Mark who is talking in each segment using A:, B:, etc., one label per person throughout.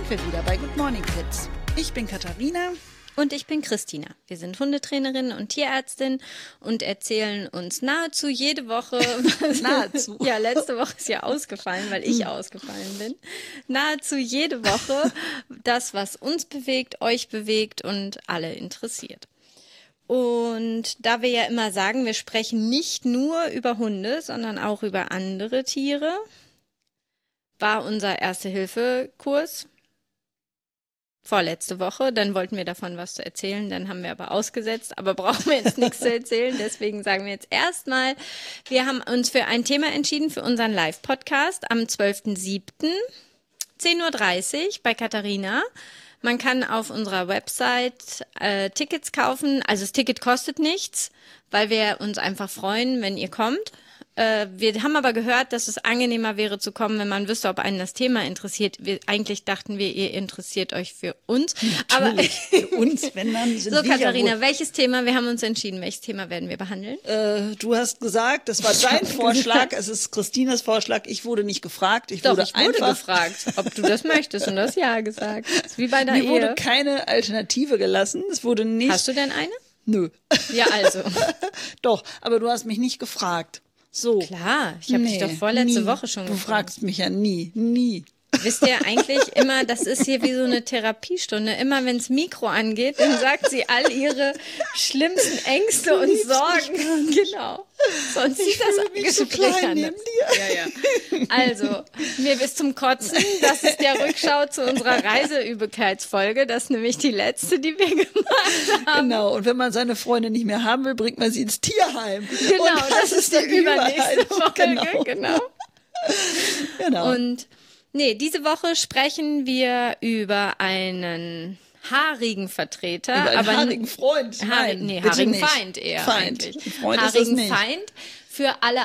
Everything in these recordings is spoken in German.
A: sind wir wieder bei Good Morning Kids. Ich bin Katharina.
B: Und ich bin Christina. Wir sind Hundetrainerin und Tierärztin und erzählen uns nahezu jede Woche.
A: Nahezu.
B: Ja, letzte Woche ist ja ausgefallen, weil ich ausgefallen bin. Nahezu jede Woche das, was uns bewegt, euch bewegt und alle interessiert. Und da wir ja immer sagen, wir sprechen nicht nur über Hunde, sondern auch über andere Tiere, war unser Erste-Hilfe-Kurs vorletzte Woche. Dann wollten wir davon was zu erzählen, dann haben wir aber ausgesetzt, aber brauchen wir jetzt nichts zu erzählen. Deswegen sagen wir jetzt erstmal, wir haben uns für ein Thema entschieden für unseren Live-Podcast am 12.07. 10.30 Uhr bei Katharina. Man kann auf unserer Website Tickets kaufen. Also das Ticket kostet nichts, weil wir uns einfach freuen, wenn ihr kommt. Wir haben aber gehört, dass es angenehmer wäre zu kommen, wenn man wüsste, ob einen das Thema interessiert. Eigentlich dachten wir, ihr interessiert euch für uns.
A: Natürlich, für uns, wenn dann sind
B: so,
A: wir
B: Katharina,
A: ja
B: welches Thema? Wir haben uns entschieden, welches Thema werden wir behandeln?
A: Du hast gesagt, das war dein Vorschlag, es ist Christinas Vorschlag. Ich wurde nicht gefragt. Ich wurde
B: gefragt, ob du das möchtest und du hast ja gesagt. Das ist wie bei der
A: Mir
B: Ehe.
A: wurde keine Alternative gelassen. Es wurde nicht.
B: Hast du denn eine?
A: Nö.
B: Ja, also.
A: Doch, aber du hast mich nicht gefragt. So.
B: Klar, ich habe dich doch vorletzte Woche schon gefragt.
A: Du fragst mich ja nie.
B: Wisst ihr eigentlich immer, das ist hier wie so eine Therapiestunde. Immer wenn das Mikro angeht, dann sagt sie all ihre schlimmsten Ängste und Sorgen. Genau. Sonst sieht das
A: mich so klein neben dir.
B: Ja. Also, mir bis zum Kotzen, das ist der Rückschau zu unserer Reiseübigkeitsfolge. Das ist nämlich die letzte, die wir gemacht haben.
A: Genau, und wenn man seine Freunde nicht mehr haben will, bringt man sie ins Tierheim.
B: Genau,
A: und
B: das ist die übernächste Folge.
A: Genau.
B: Und diese Woche sprechen wir über einen haarigen Vertreter.
A: Über einen haarigen Freund.
B: Haarigen Feind eher eigentlich.
A: Freund
B: haarigen
A: ist es nicht.
B: Feind für alle.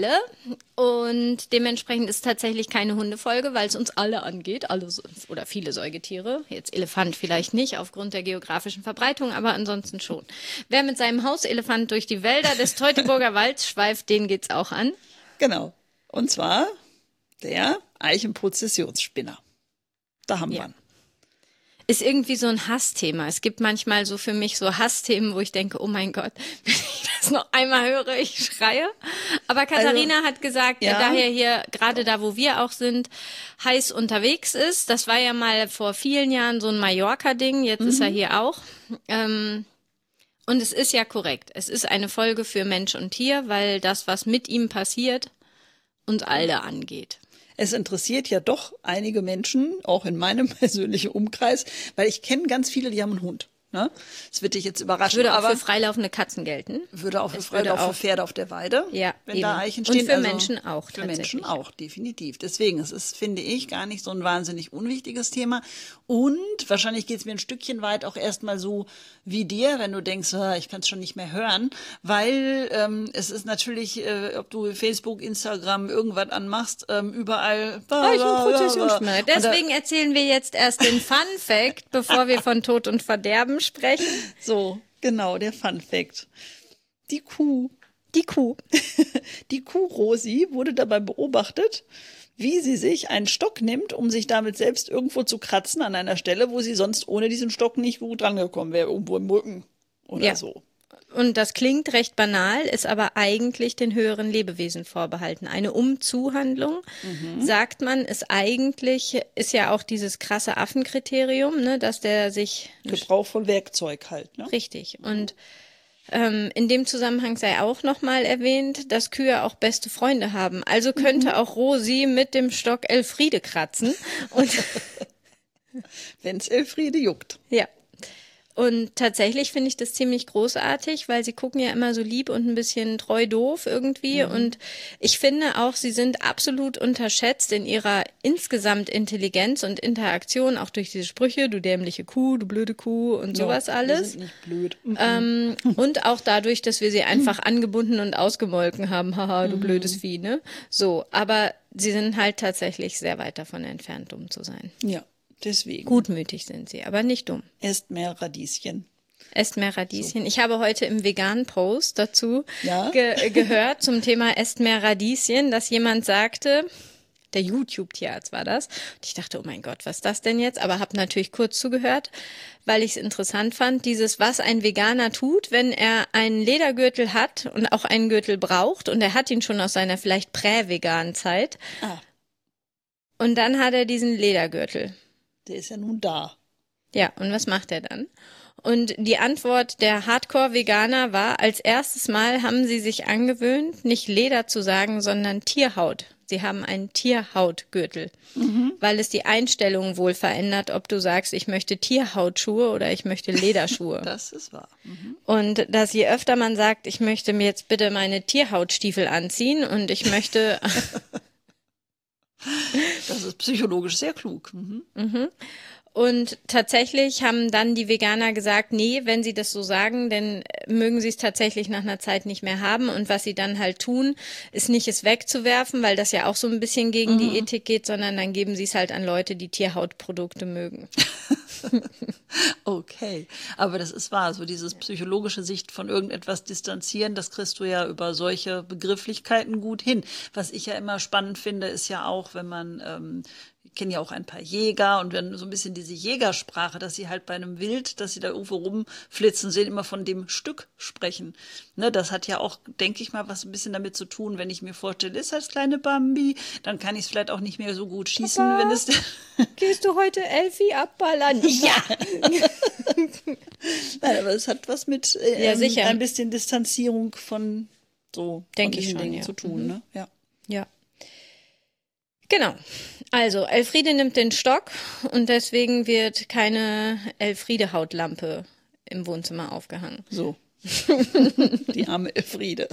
B: Und dementsprechend ist tatsächlich keine Hundefolge, weil es uns alle angeht. Alle oder viele Säugetiere. Jetzt Elefant vielleicht nicht aufgrund der geografischen Verbreitung, aber ansonsten schon. Wer mit seinem Hauselefant durch die Wälder des Teutoburger Walds schweift, den geht's auch an.
A: Genau. Und zwar der Eichenprozessionsspinner. Da haben wir ihn.
B: Ist irgendwie so ein Hassthema. Es gibt manchmal so für mich so Hassthemen, wo ich denke, oh mein Gott, wenn ich das noch einmal höre, ich schreie. Aber Katharina hat gesagt, daher hier, gerade da, wo wir auch sind, heiß unterwegs ist. Das war ja mal vor vielen Jahren so ein Mallorca-Ding. Jetzt ist er hier auch. Und es ist ja korrekt. Es ist eine Folge für Mensch und Tier, weil das, was mit ihm passiert, uns alle angeht.
A: Es interessiert ja doch einige Menschen, auch in meinem persönlichen Umkreis, weil ich kenne ganz viele, die haben einen Hund. Ne? Das wird dich jetzt überraschen.
B: Würde auch für freilaufende Katzen gelten.
A: Würde auch für freilaufende Pferde auf der Weide, wenn da Eichen stehen.
B: Und für Menschen auch
A: Für Menschen auch, definitiv. Deswegen, es ist, finde ich, gar nicht so ein wahnsinnig unwichtiges Thema. Und wahrscheinlich geht es mir ein Stückchen weit auch erstmal so wie dir, wenn du denkst, ich kann es schon nicht mehr hören. Weil es ist natürlich, ob du Facebook, Instagram, irgendwas anmachst, überall.
B: Eichenprozessionsspinner. Deswegen erzählen wir jetzt erst den Fun Fact, bevor wir von Tod und Verderben sprechen.
A: So, genau, der Fun Fact. Die Kuh Rosi wurde dabei beobachtet, wie sie sich einen Stock nimmt, um sich damit selbst irgendwo zu kratzen an einer Stelle, wo sie sonst ohne diesen Stock nicht gut rangekommen wäre, irgendwo im Rücken oder so.
B: Und das klingt recht banal, ist aber eigentlich den höheren Lebewesen vorbehalten. Eine Umzuhandlung, sagt man, ist ja auch dieses krasse Affenkriterium, ne, dass der sich...
A: Gebrauch von Werkzeug halt, ne?
B: Richtig. Und in dem Zusammenhang sei auch nochmal erwähnt, dass Kühe auch beste Freunde haben. Also könnte auch Rosi mit dem Stock Elfriede kratzen.
A: Wenn's Elfriede juckt.
B: Ja. Und tatsächlich finde ich das ziemlich großartig, weil sie gucken ja immer so lieb und ein bisschen treu doof irgendwie. Und ich finde auch, sie sind absolut unterschätzt in ihrer insgesamt Intelligenz und Interaktion, auch durch diese Sprüche, du dämliche Kuh, du blöde Kuh und sowas alles.
A: Wir sind nicht blöd.
B: Und auch dadurch, dass wir sie einfach angebunden und ausgemolken haben. Haha, du blödes Vieh, ne? So, aber sie sind halt tatsächlich sehr weit davon entfernt, dumm zu sein.
A: Ja. Deswegen.
B: Gutmütig sind sie, aber nicht dumm.
A: Esst mehr Radieschen.
B: Esst mehr Radieschen. So. Ich habe heute im veganen Post dazu gehört zum Thema Esst mehr Radieschen, dass jemand sagte, Der YouTube-Tierarzt war das. Und ich dachte, oh mein Gott, was ist das denn jetzt? Aber habe natürlich kurz zugehört, weil ich es interessant fand, was ein Veganer tut, wenn er einen Ledergürtel hat und auch einen Gürtel braucht. Und er hat ihn schon aus seiner vielleicht prä-veganen Zeit.
A: Ah.
B: Und dann hat er diesen Ledergürtel.
A: Der ist ja nun da.
B: Ja, und was macht er dann? Und die Antwort der Hardcore-Veganer war, als erstes Mal haben sie sich angewöhnt, nicht Leder zu sagen, sondern Tierhaut. Sie haben einen Tierhautgürtel, weil es die Einstellung wohl verändert, ob du sagst, ich möchte Tierhautschuhe oder ich möchte Lederschuhe.
A: Das ist wahr. Mhm.
B: Und dass je öfter man sagt, ich möchte mir jetzt bitte meine Tierhautstiefel anziehen und ich möchte...
A: Das ist psychologisch sehr klug. Mhm.
B: Und tatsächlich haben dann die Veganer gesagt, nee, wenn sie das so sagen, dann mögen sie es tatsächlich nach einer Zeit nicht mehr haben. Und was sie dann halt tun, ist nicht es wegzuwerfen, weil das ja auch so ein bisschen gegen die Ethik geht, sondern dann geben sie es halt an Leute, die Tierhautprodukte mögen.
A: Okay, aber das ist wahr, so dieses psychologische Sicht von irgendetwas distanzieren, das kriegst du ja über solche Begrifflichkeiten gut hin. Was ich ja immer spannend finde, ist ja auch, wenn man, ich kenne ja auch ein paar Jäger und wenn so ein bisschen diese Jägersprache, dass sie halt bei einem Wild, dass sie da irgendwo rumflitzen sehen, immer von dem Stück sprechen. Ne, das hat ja auch, denke ich mal, was ein bisschen damit zu tun, wenn ich mir vorstelle, ist das kleine Bambi, dann kann ich es vielleicht auch nicht mehr so gut schießen,
B: Papa,
A: wenn es...
B: Gehst du heute Elfi abballern? Ja!
A: Nein, aber es hat was mit
B: Ja, sicher.
A: ein bisschen Distanzierung von so
B: Denke
A: von
B: ich
A: diesen
B: schon,
A: Dingen
B: ja.
A: zu tun. Ne? Ja.
B: Ja. Genau. Also, Elfriede nimmt den Stock und deswegen wird keine Elfriede-Hautlampe im Wohnzimmer aufgehangen.
A: So. Die arme Elfriede.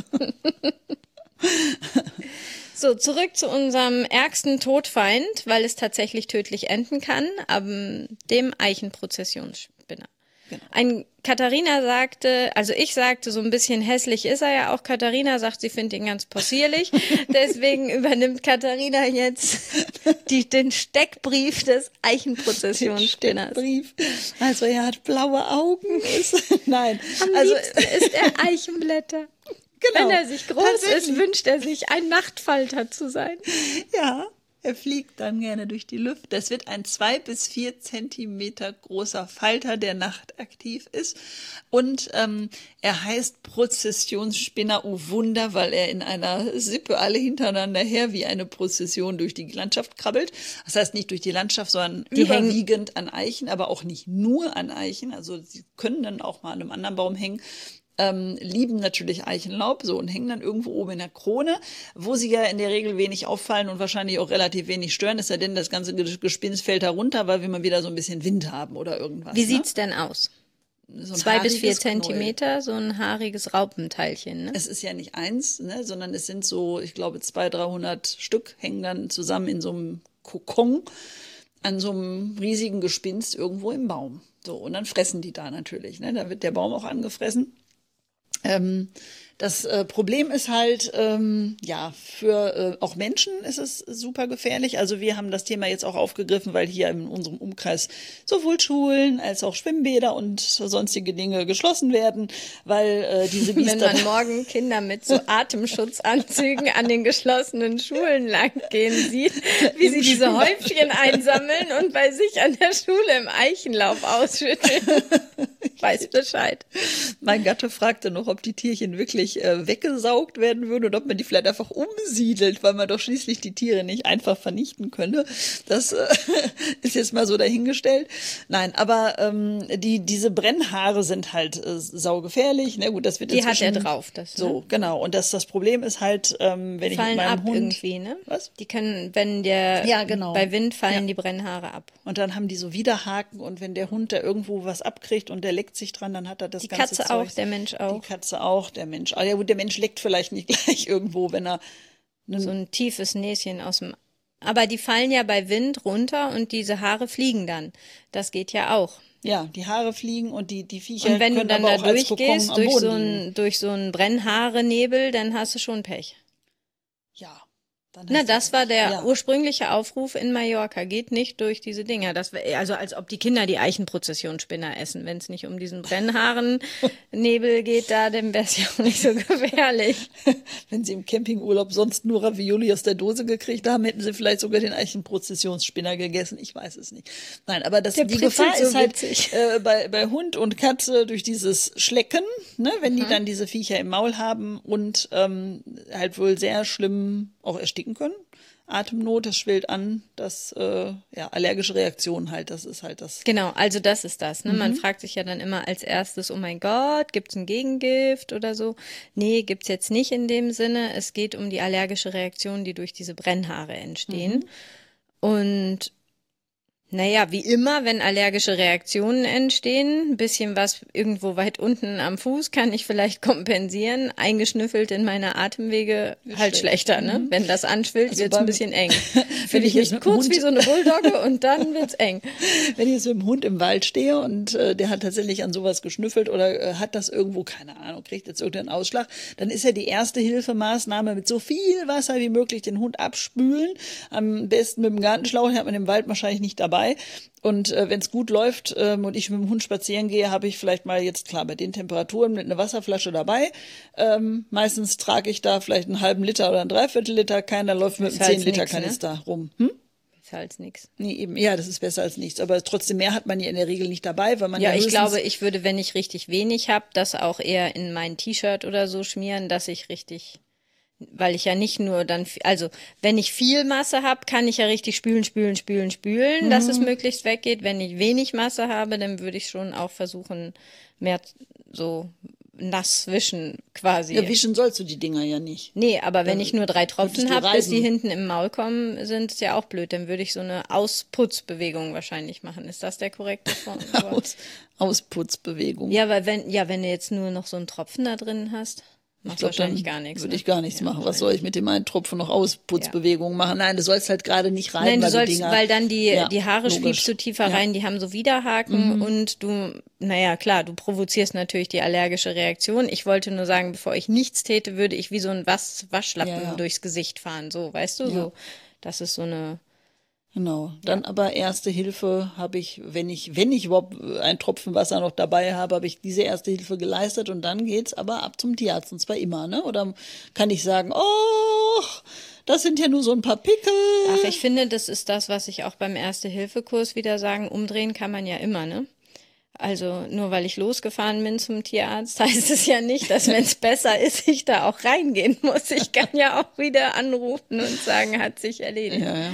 B: So, zurück zu unserem ärgsten Todfeind, weil es tatsächlich tödlich enden kann, dem Eichenprozessionsspinner.
A: Genau.
B: Katharina sagte, also ich sagte, so ein bisschen hässlich ist er ja auch. Katharina sagt, sie findet ihn ganz possierlich. Deswegen übernimmt Katharina jetzt den Steckbrief des Eichenprozessionsspinners.
A: Brief. Also er hat blaue Augen. Nein.
B: Am
A: Also
B: liebsten isst er Eichenblätter.
A: genau.
B: Wenn er sich groß ist, wünscht er sich, ein Nachtfalter zu sein.
A: Ja. Er fliegt dann gerne durch die Luft. Das wird ein 2 bis 4 Zentimeter großer Falter, der nachtaktiv ist. Und er heißt Prozessionsspinner, oh Wunder, weil er in einer Sippe alle hintereinander her wie eine Prozession durch die Landschaft krabbelt. Das heißt nicht durch die Landschaft, sondern überwiegend an Eichen, aber auch nicht nur an Eichen. Also sie können dann auch mal an einem anderen Baum hängen. Lieben natürlich Eichenlaub so und hängen dann irgendwo oben in der Krone, wo sie ja in der Regel wenig auffallen und wahrscheinlich auch relativ wenig stören, es sei denn, das ganze Gespinst fällt da runter, weil wir mal wieder so ein bisschen Wind haben oder irgendwas.
B: Wie sieht's denn aus?
A: So
B: 2 bis 4
A: haariges
B: Zentimeter, so ein haariges Raupenteilchen, ne?
A: Es ist ja nicht eins, ne, sondern es sind so, ich glaube, 200, 300 Stück hängen dann zusammen in so einem Kokon an so einem riesigen Gespinst irgendwo im Baum. So, und dann fressen die da natürlich, ne, da wird der Baum auch angefressen. Das Problem ist halt, ja, für auch Menschen ist es super gefährlich. Also wir haben das Thema jetzt auch aufgegriffen, weil hier in unserem Umkreis sowohl Schulen als auch Schwimmbäder und sonstige Dinge geschlossen werden, weil diese Biester...
B: Wenn man morgen Kinder mit so Atemschutzanzügen an den geschlossenen Schulen lang gehen sieht, wie sie diese Häufchen einsammeln und bei sich an der Schule im Eichenlaub ausschütteln. Weiß Bescheid.
A: Mein Gatte fragte noch, ob die Tierchen wirklich weggesaugt werden würden oder ob man die vielleicht einfach umsiedelt, weil man doch schließlich die Tiere nicht einfach vernichten könne. Das ist jetzt mal so dahingestellt. Nein, aber diese Brennhaare sind halt saugefährlich. Na gut, das wird
B: die hat er drauf. Das, ne?
A: So, genau. Und das Problem ist halt, wenn ich mit
B: fallen
A: meinem
B: ab
A: Hund...
B: irgendwie, ne?
A: Was?
B: Die können, wenn der
A: Ja, genau.
B: bei Wind fallen
A: Ja.
B: die Brennhaare ab.
A: Und dann haben die so Widerhaken und wenn der Hund da irgendwo was abkriegt und der leckt sich dran, dann hat er das
B: Die
A: ganze
B: Katze
A: Zeug.
B: auch, der Mensch auch.
A: Die Katze auch, der Mensch. Ah, ja gut, der Mensch leckt vielleicht nicht gleich irgendwo, wenn er...
B: So ein tiefes Näschen aus dem... Aber die fallen ja bei Wind runter und diese Haare fliegen dann. Das geht ja auch.
A: Ja, die Haare fliegen und die Viecher
B: Und wenn du
A: können
B: dann
A: aber
B: da
A: auch als Kokon
B: durchgehst,
A: am
B: durch
A: Boden liegen.
B: so einen Brennhaare-Nebel, dann hast du schon Pech.
A: Ja,
B: Na, das war der ursprüngliche Aufruf in Mallorca. Geht nicht durch diese Dinger. Also als ob die Kinder die Eichenprozessionsspinner essen. Wenn es nicht um diesen Brennhaarennebel geht, dann wäre es ja auch nicht so gefährlich.
A: Wenn sie im Campingurlaub sonst nur Ravioli aus der Dose gekriegt haben, hätten sie vielleicht sogar den Eichenprozessionsspinner gegessen. Ich weiß es nicht. Nein, aber die Gefahr ist halt bei Hund und Katze durch dieses Schlecken, ne, wenn die dann diese Viecher im Maul haben und halt wohl sehr schlimm auch ersticken können. Atemnot, das schwillt an, das allergische Reaktionen halt, das ist halt das.
B: Genau, also das ist das. Ne? Man fragt sich ja dann immer als erstes, oh mein Gott, gibt's ein Gegengift oder so? Nee, gibt's jetzt nicht in dem Sinne. Es geht um die allergische Reaktion, die durch diese Brennhaare entstehen. Und naja, wie immer, wenn allergische Reaktionen entstehen, ein bisschen was irgendwo weit unten am Fuß kann ich vielleicht kompensieren. Eingeschnüffelt in meine Atemwege halt schlechter, ne? Wenn das anschwillt, wird's ein bisschen eng. Finde ich nicht kurz wie so eine Bulldogge und dann wird's eng.
A: Wenn ich jetzt mit dem Hund im Wald stehe und der hat tatsächlich an sowas geschnüffelt oder hat das irgendwo, keine Ahnung, kriegt jetzt irgendeinen Ausschlag, dann ist ja die Erste-Hilfe-Maßnahme mit so viel Wasser wie möglich den Hund abspülen. Am besten mit dem Gartenschlauch, den hat man im Wald wahrscheinlich nicht dabei. Und wenn es gut läuft und ich mit dem Hund spazieren gehe, habe ich vielleicht mal jetzt, klar, bei den Temperaturen mit einer Wasserflasche dabei. Meistens trage ich da vielleicht einen halben Liter oder einen Dreiviertel-Liter. Keiner läuft mit einem 10-Liter-Kanister rum.
B: Besser als nichts.
A: Nee, eben, ja, das ist besser als nichts. Aber trotzdem mehr hat man ja in der Regel nicht dabei, weil man
B: ich glaube, ich würde, wenn ich richtig wenig habe, das auch eher in mein T-Shirt oder so schmieren, dass ich richtig... Weil ich ja nicht nur dann, also wenn ich viel Masse habe, kann ich ja richtig spülen, dass es möglichst weggeht. Wenn ich wenig Masse habe, dann würde ich schon auch versuchen, mehr so nass wischen quasi.
A: Ja, wischen sollst du die Dinger ja nicht.
B: Nee, aber wenn ich nur 3 Tropfen habe, bis die hinten im Maul kommen, sind es ja auch blöd. Dann würde ich so eine Ausputzbewegung wahrscheinlich machen. Ist das der korrekte Form?
A: Ausputzbewegung.
B: Ja, weil wenn du jetzt nur noch so einen Tropfen da drin hast. Machst wahrscheinlich gar nichts.
A: Würde ich gar nichts machen. Was soll ich mit dem einen Tropfen noch Ausputzbewegungen machen? Nein, du sollst halt gerade nicht rein.
B: Nein, du sollst, weil dann die Haare schiebst du tiefer rein, die haben so Widerhaken und du provozierst natürlich die allergische Reaktion. Ich wollte nur sagen, bevor ich nichts täte, würde ich wie so ein Waschlappen durchs Gesicht fahren. So, weißt du, so. Das ist so eine...
A: Genau. Dann aber Erste Hilfe habe ich, wenn ich überhaupt einen Tropfen Wasser noch dabei habe, habe ich diese Erste Hilfe geleistet und dann geht's aber ab zum Tierarzt und zwar immer, ne? Oder kann ich sagen, oh, das sind ja nur so ein paar Pickel.
B: Ach, ich finde, das ist das, was ich auch beim Erste-Hilfe-Kurs wieder sagen, umdrehen kann man ja immer, ne? Also nur weil ich losgefahren bin zum Tierarzt, heißt es ja nicht, dass wenn es besser ist, ich da auch reingehen muss. Ich kann ja auch wieder anrufen und sagen, hat sich erledigt.
A: Ja.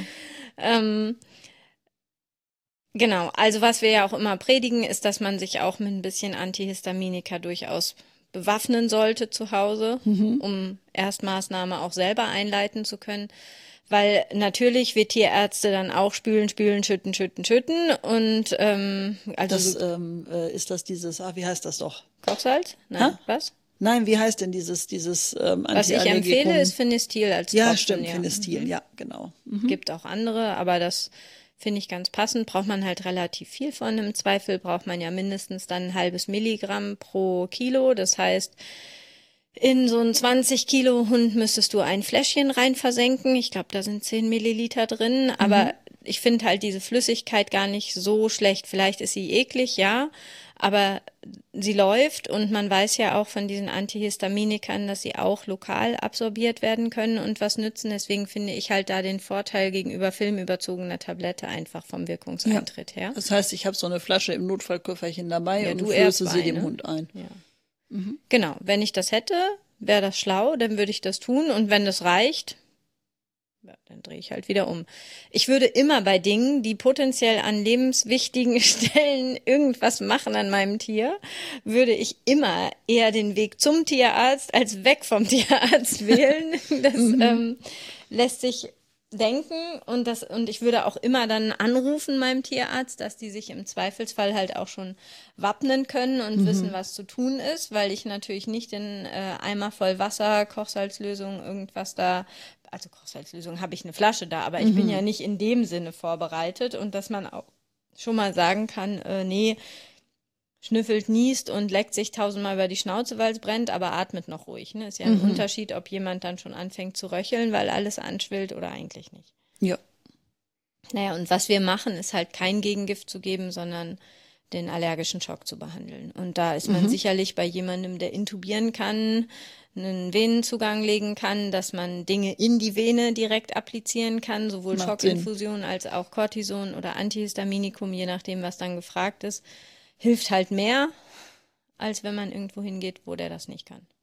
B: Genau, also was wir ja auch immer predigen, ist, dass man sich auch mit ein bisschen Antihistaminika durchaus bewaffnen sollte zu Hause, um Erstmaßnahme auch selber einleiten zu können. Weil natürlich wir Tierärzte dann auch spülen, schütten und also
A: das ist das dieses, wie heißt das doch?
B: Kochsalz? Nein, was?
A: Nein, wie heißt denn dieses
B: Was ich empfehle, ist Finestil als Tropfen.
A: Ja, stimmt, Finestil, ja, genau.
B: Gibt auch andere, aber das finde ich ganz passend. Braucht man halt relativ viel von. Im Zweifel braucht man ja mindestens dann ein halbes Milligramm pro Kilo. Das heißt, in so einen 20 Kilo Hund müsstest du ein Fläschchen rein versenken. Ich glaube, da sind 10 Milliliter drin, aber ich finde halt diese Flüssigkeit gar nicht so schlecht. Vielleicht ist sie eklig, ja, aber sie läuft und man weiß ja auch von diesen Antihistaminikern, dass sie auch lokal absorbiert werden können und was nützen. Deswegen finde ich halt da den Vorteil gegenüber filmüberzogener Tablette einfach vom Wirkungseintritt her.
A: Das heißt, ich habe so eine Flasche im Notfallköfferchen dabei und flöße sie dem Hund ein.
B: Ja. Genau, wenn ich das hätte, wäre das schlau, dann würde ich das tun und wenn das reicht, ja, dann drehe ich halt wieder um. Ich würde immer bei Dingen, die potenziell an lebenswichtigen Stellen irgendwas machen an meinem Tier, würde ich immer eher den Weg zum Tierarzt als weg vom Tierarzt wählen. Das lässt sich denken und ich würde auch immer dann anrufen meinem Tierarzt, dass die sich im Zweifelsfall halt auch schon wappnen können und wissen, was zu tun ist, weil ich natürlich nicht in Eimer voll Wasser, Kochsalzlösung, irgendwas da, also Kochsalzlösung habe ich eine Flasche da, aber ich bin ja nicht in dem Sinne vorbereitet und dass man auch schon mal sagen kann, nee, schnüffelt, niest und leckt sich 1000-mal über die Schnauze, weil es brennt, aber atmet noch ruhig. Ne? Ist ja ein Unterschied, ob jemand dann schon anfängt zu röcheln, weil alles anschwillt oder eigentlich nicht.
A: Ja.
B: Naja, und was wir machen, ist halt kein Gegengift zu geben, sondern den allergischen Schock zu behandeln. Und da ist man sicherlich bei jemandem, der intubieren kann, einen Venenzugang legen kann, dass man Dinge in die Vene direkt applizieren kann, sowohl
A: Macht
B: Schockinfusion als auch Cortison oder Antihistaminikum, je nachdem, was dann gefragt ist. Hilft halt mehr, als wenn man irgendwo hingeht, wo der das nicht kann.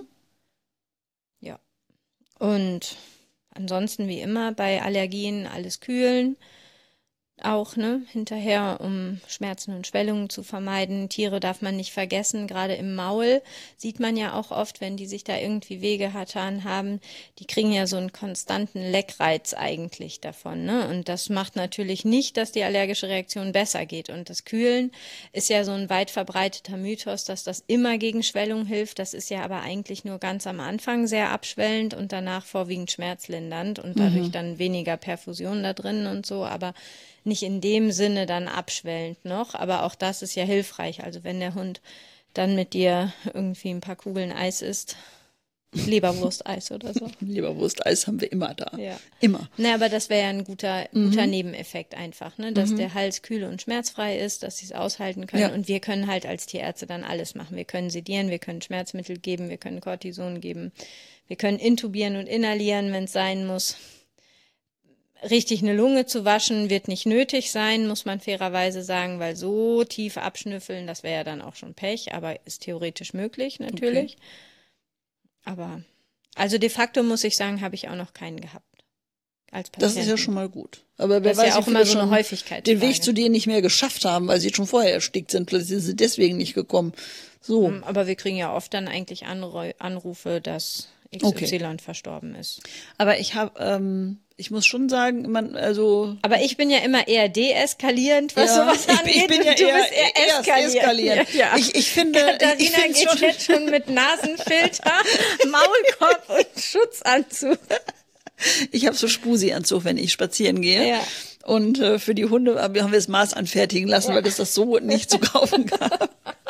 B: Ja. Und ansonsten wie immer bei Allergien alles kühlen. Auch, ne, hinterher, um Schmerzen und Schwellungen zu vermeiden. Tiere darf man nicht vergessen, gerade im Maul sieht man ja auch oft, wenn die sich da irgendwie wehgetan haben, die kriegen ja so einen konstanten Leckreiz eigentlich davon, ne, und das macht natürlich nicht, dass die allergische Reaktion besser geht, und das Kühlen ist ja so ein weit verbreiteter Mythos, dass das immer gegen Schwellung hilft, das ist ja aber eigentlich nur ganz am Anfang sehr abschwellend und danach vorwiegend schmerzlindernd und dadurch dann weniger Perfusion da drin und so, aber nicht in dem Sinne dann abschwellend noch, aber auch das ist ja hilfreich. Also wenn der Hund dann mit dir irgendwie ein paar Kugeln Eis isst, Leberwursteis oder so.
A: Leberwursteis haben wir immer da.
B: Ja.
A: Immer.
B: Na, aber das wäre ja ein guter Nebeneffekt einfach, ne? Dass der Hals kühl und schmerzfrei ist, dass sie es aushalten können.
A: Ja.
B: Und wir können halt als Tierärzte dann alles machen. Wir können sedieren, wir können Schmerzmittel geben, wir können Cortison geben, wir können intubieren und inhalieren, wenn es sein muss. Richtig eine Lunge zu waschen wird nicht nötig sein, muss man fairerweise sagen, weil so tief abschnüffeln, das wäre ja dann auch schon Pech, aber ist theoretisch möglich natürlich. Okay. Aber, also de facto muss ich sagen, habe ich auch noch keinen gehabt als Patienten.
A: Das ist ja schon mal gut. Aber wer
B: das
A: weiß,
B: ist ja auch immer so eine Häufigkeit.
A: Den Weg zu dir nicht mehr geschafft haben, weil sie schon vorher erstickt sind, plötzlich sind sie deswegen nicht gekommen. So.
B: Aber wir kriegen ja oft dann eigentlich Anrufe, dass XY verstorben ist.
A: Aber ich muss schon sagen,
B: Aber ich bin ja immer eher deeskalierend, was sowas angeht.
A: Ich bin ja
B: du bist eher eskalierend. Ja.
A: Ich finde,
B: Katharina geht jetzt schon mit Nasenfilter, Maulkorb und Schutzanzug.
A: Ich habe so Spusi-Anzug, wenn ich spazieren gehe.
B: Ja.
A: Und für die Hunde haben wir das Maß anfertigen lassen, weil es das so nicht zu kaufen gab.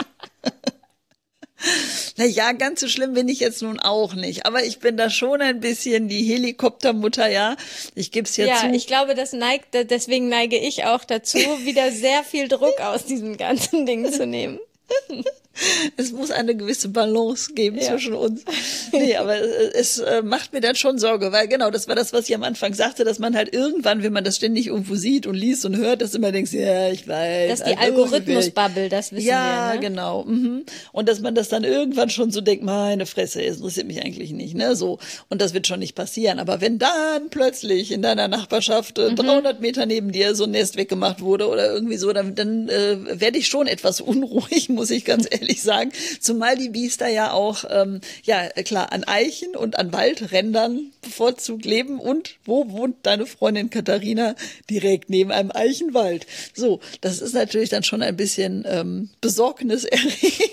A: Naja, ganz so schlimm bin ich jetzt nun auch nicht. Aber ich bin da schon ein bisschen die Helikoptermutter, ja. Ich gebe es ja zu.
B: Ja, ich glaube, deswegen neige ich auch dazu, wieder sehr viel Druck aus diesem ganzen Ding zu nehmen.
A: Es muss eine gewisse Balance geben zwischen uns. Nee, aber es macht mir dann schon Sorge, weil genau, das war das, was ich am Anfang sagte, dass man halt irgendwann, wenn man das ständig irgendwo sieht und liest und hört, dass immer denkst, ja, ich weiß.
B: Das ist die Algorithmus-Bubble, das wissen wir.
A: Ja, genau. Und dass man das dann irgendwann schon so denkt, meine Fresse, es interessiert mich eigentlich nicht, ne, so. Und das wird schon nicht passieren. Aber wenn dann plötzlich in deiner Nachbarschaft 300 Meter neben dir so ein Nest weggemacht wurde oder irgendwie so, dann werde ich schon etwas unruhig, muss ich ganz ehrlich sagen. Zumal die Biester ja auch, klar, an Eichen und an Waldrändern bevorzugt leben. Und wo wohnt deine Freundin Katharina? Direkt neben einem Eichenwald. So, das ist natürlich dann schon ein bisschen besorgniserregend.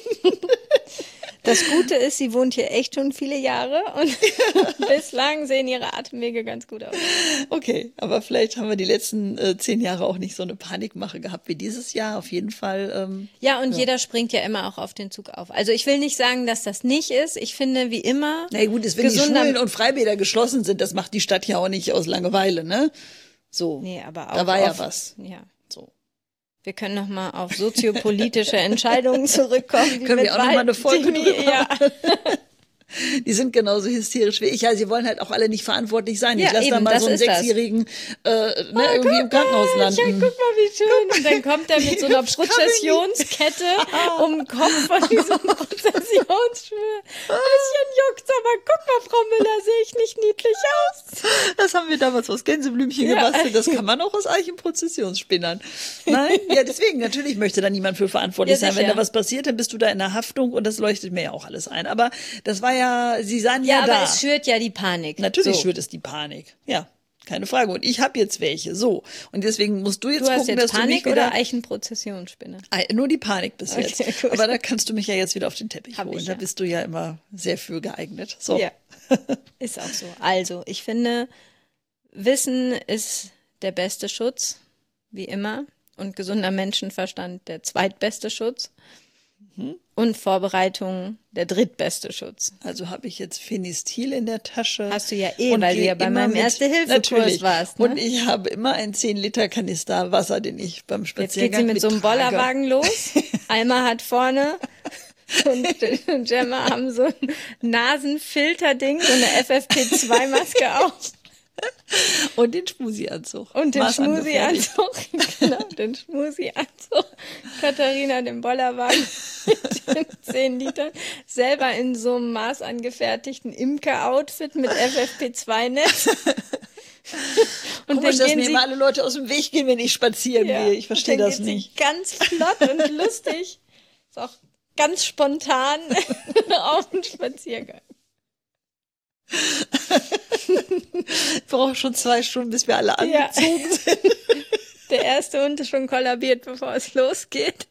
B: Das Gute ist, sie wohnt hier echt schon viele Jahre und bislang sehen ihre Atemwege ganz gut aus.
A: Okay, aber vielleicht haben wir die letzten 10 Jahre auch nicht so eine Panikmache gehabt wie dieses Jahr. Auf jeden Fall.
B: Jeder springt ja immer auch auf den Zug auf. Also ich will nicht sagen, dass das nicht ist. Ich finde, wie immer.
A: Na gut, wenn die Schulen und Freibäder geschlossen sind, das macht die Stadt ja auch nicht aus Langeweile, ne? So.
B: Nee, aber auch.
A: Da war ja was.
B: Ja.
A: So.
B: Wir können noch mal auf soziopolitische Entscheidungen zurückkommen.
A: Können wir auch noch mal eine Folge drüber
B: machen.
A: Die sind genauso hysterisch wie ich. Ja, sie wollen halt auch alle nicht verantwortlich sein.
B: Ja,
A: ich lasse da mal so einen 6-Jährigen irgendwie im Krankenhaus landen.
B: Ja, guck mal, wie schön. Und dann kommt er mit so einer Prozessionskette um den Kopf von diesem Prozessionsstuhl. Bisschen juckt's, aber guck mal, Frau Müller, sehe ich nicht niedlich aus?
A: Das haben wir damals aus Gänseblümchen gebastelt. Das kann man auch aus Eichenprozessionsspinnern. Nein? Ja, deswegen, natürlich möchte da niemand für verantwortlich sein. Wenn da was passiert, dann bist du da in der Haftung und das leuchtet mir ja auch alles ein. Aber das war ja, sie sahen ja da.
B: Ja, aber es schürt ja die Panik.
A: Natürlich schürt es die Panik. Ja, keine Frage. Und ich habe jetzt welche. So. Und deswegen musst du jetzt gucken,
B: jetzt
A: dass
B: Panik
A: du mich wieder...
B: oder Eichenprozessionsspinne?
A: Nur die Panik bis jetzt.
B: Okay, gut.
A: Aber da kannst du mich ja jetzt wieder auf den Teppich holen.
B: Ich,
A: da bist du ja immer sehr für geeignet. So.
B: Ja, ist auch so. Also, ich finde, Wissen ist der beste Schutz, wie immer. Und gesunder Menschenverstand der zweitbeste Schutz. Und Vorbereitung der drittbeste Schutz.
A: Also habe ich jetzt Phenestil in der Tasche.
B: Hast du ja weil du ja bei meinem Erste-Hilfe-Kurs warst. Ne?
A: Und ich habe immer einen 10-Liter-Kanister Wasser, den ich beim Spaziergang
B: Jetzt geht sie mit so einem Bollerwagen los. Alma hat vorne und Gemma haben so ein Nasenfilterding, so eine FFP2-Maske auf.
A: Und den Schmusi-Anzug.
B: Und den Schmusi-Anzug, genau, den Schmusi-Anzug. Katharina den Bollerwagen mit den 10 Litern. Selber in so einem maßangefertigten Imker-Outfit mit FFP2-Netz.
A: Und komisch, dass mir immer alle Leute aus dem Weg gehen, wenn ich spazieren gehe. Ich verstehe das nicht.
B: Ganz flott und lustig. Ist auch ganz spontan auf den Spaziergang.
A: Ich brauche schon 2 Stunden, bis wir alle angezogen sind.
B: Der erste Hund ist schon kollabiert, bevor es losgeht.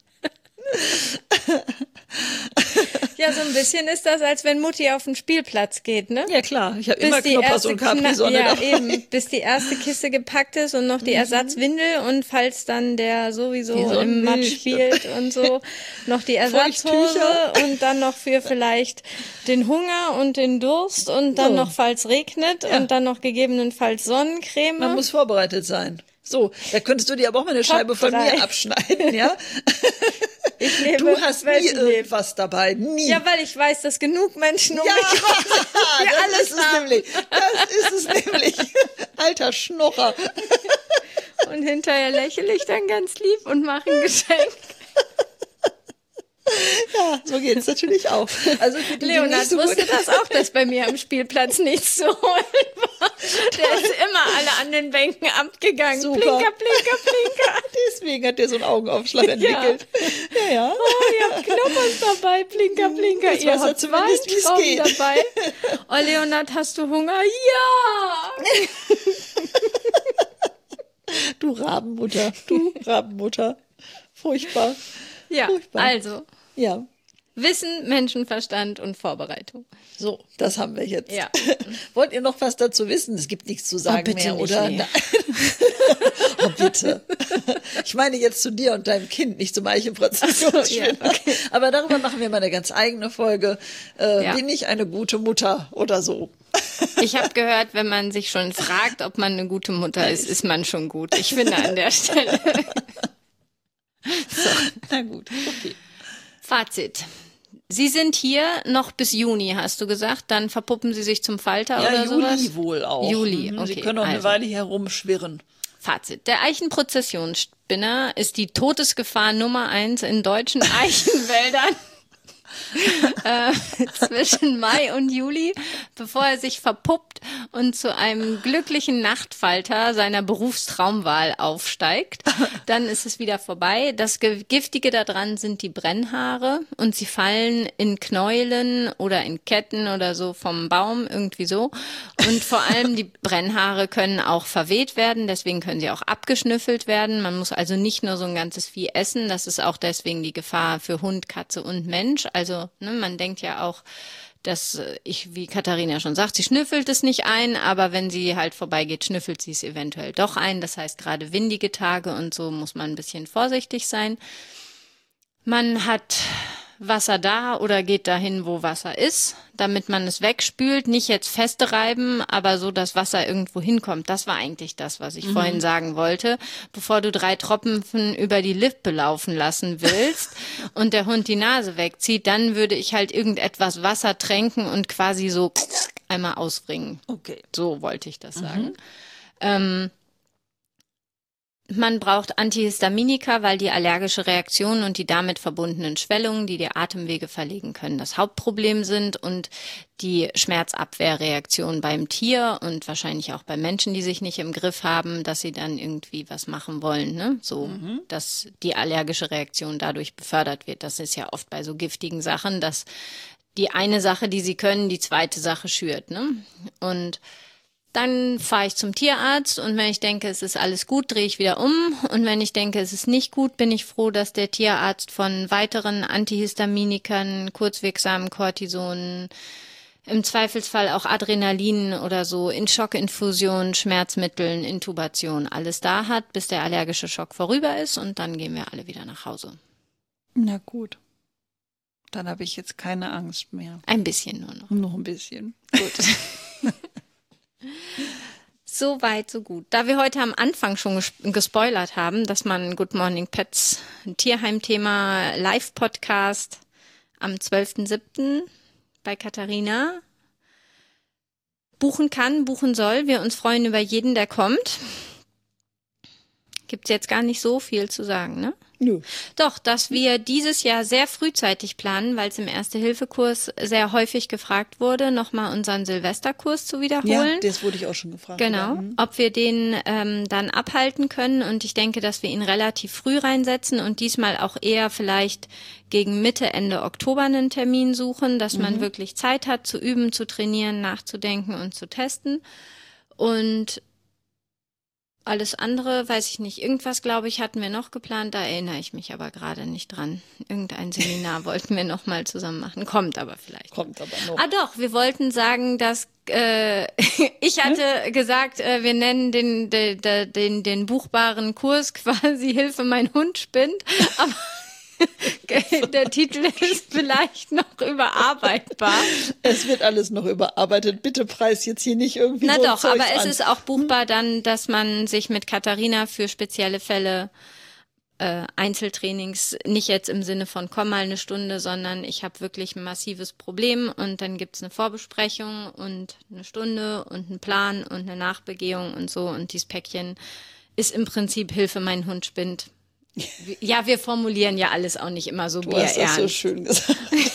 B: Ja, so ein bisschen ist das, als wenn Mutti auf den Spielplatz geht, ne?
A: Ja, klar. Ich habe immer Knoppers und Capri-Sonne dabei.
B: Ja, eben. Bis die erste Kiste gepackt ist und noch die Ersatzwindel und falls dann der sowieso im Matsch spielt und so, noch die Ersatzhose und dann noch für vielleicht den Hunger und den Durst und dann noch, falls regnet und dann noch gegebenenfalls Sonnencreme.
A: Man muss vorbereitet sein. So, da könntest du dir aber auch mal eine Scheibe von mir abschneiden, ja? Du hast nie irgendwas dabei, nie.
B: Ja, weil ich weiß, dass genug Menschen um mich alles haben.
A: Das ist es nämlich. Alter Schnorrer.
B: Und hinterher lächle ich dann ganz lieb und mache ein Geschenk.
A: Ja, so geht's natürlich auch. Also für die,
B: Leonhard
A: die
B: wusste das auch, dass bei mir am Spielplatz nichts zu holen war. Der ist immer alle an den Bänken abgegangen.
A: Super.
B: Blinker, blinker, blinker.
A: Deswegen hat der so einen Augenaufschlag entwickelt. Ja.
B: Oh, ihr habt Knoppers dabei, blinker, blinker.
A: Jetzt
B: ihr
A: weiß er
B: habt
A: zumindest, wie es geht.
B: dabei. Oh, Leonhard, hast du Hunger? Ja!
A: Du Rabenmutter. Furchtbar.
B: Ja,
A: Furchtbar.
B: Also.
A: Ja.
B: Wissen, Menschenverstand und Vorbereitung.
A: So, das haben wir jetzt.
B: Ja.
A: Wollt ihr noch was dazu wissen? Es gibt nichts zu sagen
B: bitte
A: mehr,
B: nicht,
A: oder?
B: nee.
A: Oh, bitte. Ich meine jetzt zu dir und deinem Kind, nicht zum Eichenprozessionsspinner.
B: Okay.
A: Aber darüber machen wir mal eine ganz eigene Folge. Bin ich eine gute Mutter oder so?
B: Ich habe gehört, wenn man sich schon fragt, ob man eine gute Mutter ist, ist man schon gut. Ich finde an der Stelle.
A: So, na gut, okay.
B: Fazit. Sie sind hier noch bis Juni, hast du gesagt. Dann verpuppen Sie sich zum Falter oder sowas?
A: Juli wohl auch.
B: Juli, okay.
A: Sie können noch eine Weile herumschwirren.
B: Fazit. Der Eichenprozessionsspinner ist die Todesgefahr Nummer 1 in deutschen Eichenwäldern. Zwischen Mai und Juli, bevor er sich verpuppt und zu einem glücklichen Nachtfalter seiner Berufstraumwahl aufsteigt. Dann ist es wieder vorbei. Das Giftige daran sind die Brennhaare und sie fallen in Knäulen oder in Ketten oder so vom Baum, irgendwie so. Und vor allem die Brennhaare können auch verweht werden, deswegen können sie auch abgeschnüffelt werden. Man muss also nicht nur so ein ganzes Vieh essen, das ist auch deswegen die Gefahr für Hund, Katze und Mensch. Also man denkt ja auch, dass wie Katharina schon sagt, sie schnüffelt es nicht ein, aber wenn sie halt vorbeigeht, schnüffelt sie es eventuell doch ein. Das heißt, gerade windige Tage und so muss man ein bisschen vorsichtig sein. Man hat Wasser da oder geht dahin, wo Wasser ist, damit man es wegspült. Nicht jetzt feste reiben, aber so, dass Wasser irgendwo hinkommt. Das war eigentlich das, was ich vorhin sagen wollte. Bevor du 3 Tropfen über die Lippe laufen lassen willst und der Hund die Nase wegzieht, dann würde ich halt irgendetwas Wasser tränken und quasi so einmal ausbringen.
A: Okay.
B: So wollte ich das sagen. Man braucht Antihistaminika, weil die allergische Reaktion und die damit verbundenen Schwellungen, die Atemwege verlegen können, das Hauptproblem sind und die Schmerzabwehrreaktion beim Tier und wahrscheinlich auch bei Menschen, die sich nicht im Griff haben, dass sie dann irgendwie was machen wollen, ne? So, dass die allergische Reaktion dadurch befördert wird. Das ist ja oft bei so giftigen Sachen, dass die eine Sache, die sie können, die zweite Sache schürt, ne? Und dann fahre ich zum Tierarzt und wenn ich denke, es ist alles gut, drehe ich wieder um. Und wenn ich denke, es ist nicht gut, bin ich froh, dass der Tierarzt von weiteren Antihistaminikern, kurzwirksamen Cortisonen, im Zweifelsfall auch Adrenalin oder so, in Schockinfusionen, Schmerzmitteln, Intubation, alles da hat, bis der allergische Schock vorüber ist und dann gehen wir alle wieder nach Hause.
A: Na gut. Dann habe ich jetzt keine Angst mehr.
B: Ein bisschen nur noch.
A: Noch ein bisschen.
B: Gut. So weit, so gut. Da wir heute am Anfang schon gespoilert haben, dass man Good Morning Pets, ein Tierheim-Thema, Live-Podcast am 12.07. bei Katharina buchen kann, buchen soll. Wir uns freuen über jeden, der kommt. Gibt's jetzt gar nicht so viel zu sagen, ne?
A: Nö.
B: Doch, dass wir dieses Jahr sehr frühzeitig planen, weil es im Erste-Hilfe-Kurs sehr häufig gefragt wurde, nochmal unseren Silvesterkurs zu wiederholen.
A: Ja, das wurde ich auch schon gefragt.
B: Genau, ob wir den dann abhalten können, und ich denke, dass wir ihn relativ früh reinsetzen und diesmal auch eher vielleicht gegen Mitte, Ende Oktober einen Termin suchen, dass man wirklich Zeit hat zu üben, zu trainieren, nachzudenken und zu testen. Und alles andere, weiß ich nicht. Irgendwas, glaube ich, hatten wir noch geplant. Da erinnere ich mich aber gerade nicht dran. Irgendein Seminar wollten wir noch mal zusammen machen. Kommt aber vielleicht.
A: Kommt aber noch.
B: Ah doch, wir wollten sagen, dass ich hatte gesagt, wir nennen den buchbaren Kurs quasi Hilfe, mein Hund spinnt. Aber der Titel ist vielleicht noch überarbeitbar.
A: Es wird alles noch überarbeitet. Bitte preis jetzt hier nicht irgendwie
B: Na
A: so
B: doch,
A: Zeugs
B: aber es
A: an.
B: ist auch buchbar dann, dass man sich mit Katharina für spezielle Fälle Einzeltrainings, nicht jetzt im Sinne von komm mal eine Stunde, sondern ich habe wirklich ein massives Problem und dann gibt's eine Vorbesprechung und eine Stunde und einen Plan und eine Nachbegehung und so, und dieses Päckchen ist im Prinzip Hilfe, mein Hund spinnt. Ja, wir formulieren ja alles auch nicht immer so bierernst.
A: Du hast das so schön gesagt.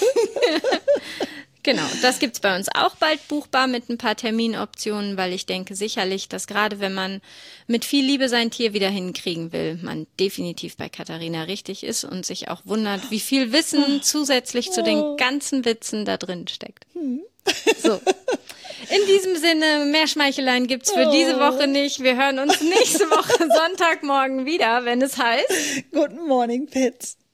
B: Genau, das gibt's bei uns auch bald buchbar mit ein paar Terminoptionen, weil ich denke sicherlich, dass gerade wenn man mit viel Liebe sein Tier wieder hinkriegen will, man definitiv bei Katharina richtig ist und sich auch wundert, wie viel Wissen zusätzlich zu den ganzen Witzen da drin steckt. So. In diesem Sinne, mehr Schmeicheleien gibt's für diese Woche nicht. Wir hören uns nächste Woche Sonntagmorgen wieder, wenn es heißt
A: Good Morning Pets.